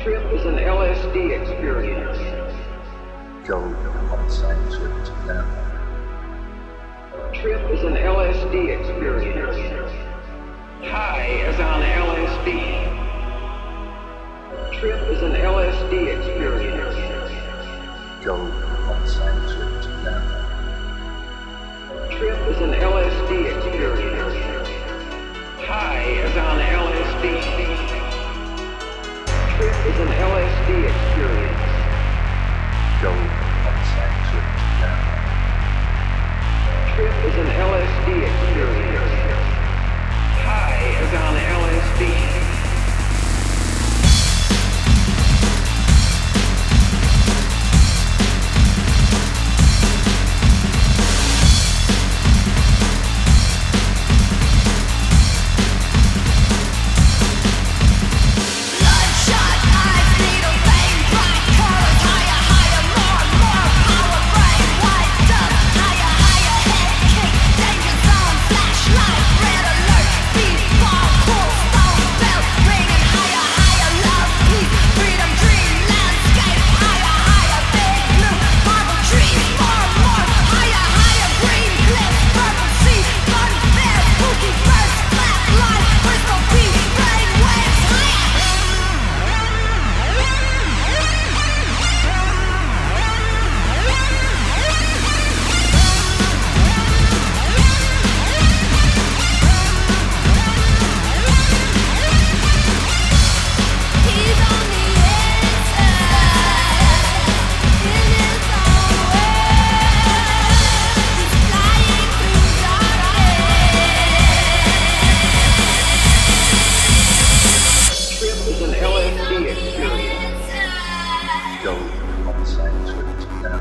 Trip is an LSD experience. Go on same trip to them. Trip is an LSD experience. High as on LSD. Trip is an LSD experience. Go on same trip to them. Trip is an LSD experience. High as on LSD. Trip is an LSD experience. Go on same trip to them. Trip is an LSD experience. High as on LSD. Go on same trip to them.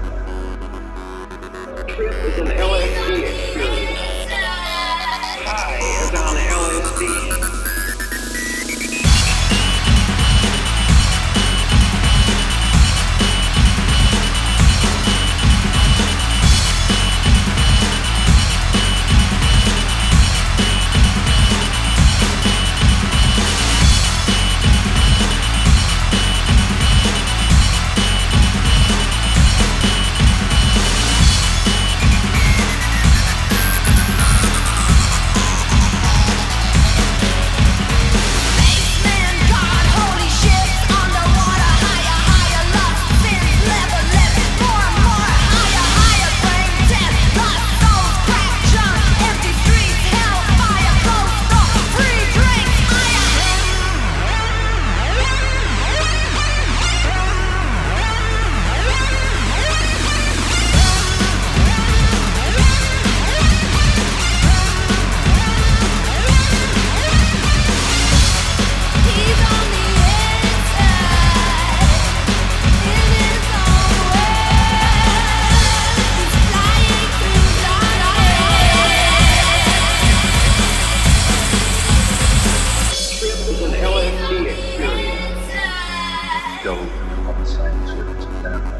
Trip is an LSD experience. High as on LSD. Go on same trip to them.